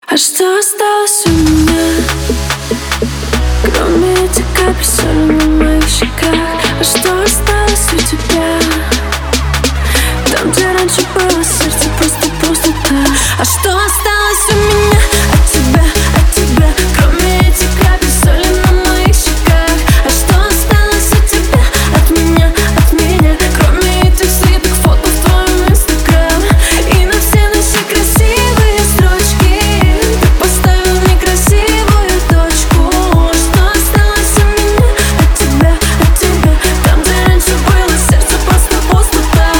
А что осталось у меня, кроме этих капель соли на моих щеках? А что осталось у тебя, там, где раньше было сердце, просто пустота? А что осталось у меня от тебя, кроме этих капель соли на моих щеках? А что осталось от тебя, от меня, кроме этих слитых фото в твоем инстаграм? И на все наши красивые строчки ты поставил некрасивую точку. Что осталось у меня от тебя, там, где раньше было сердце, просто пустота?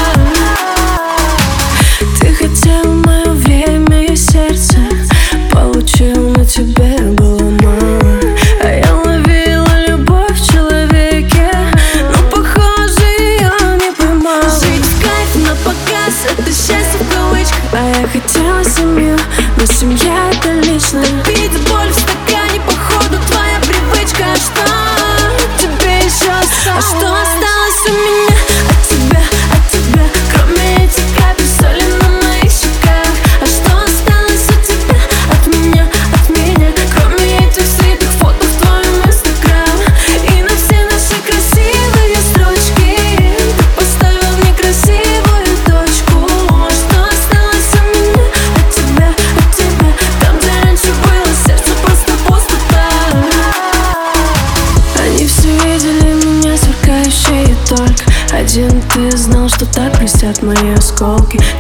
Ты хотел мое время и сердце, получил, но тебе было мало. А я ловила любовь в человеке, но, похоже, ее не поймала. Жить в кайф на показ — это счастье в кавычках. А я хотела семью, но семья — это лично. Пить боль в стакане, походу, твоя привычка. А что тебе еще осталось? А что осталось у меня от тебя, кроме этих капель соли на моих щеках? А что осталось у тебя, от меня, кроме этих слитых фото в твоем инстаграм? И на все наши красивые строчки ты поставил некрасивую точку. Что осталось у меня от тебя, там, где раньше было сердце, просто пустота? Они все видели меня сверкающей, и только один ты знал, что так блестят мои осколки.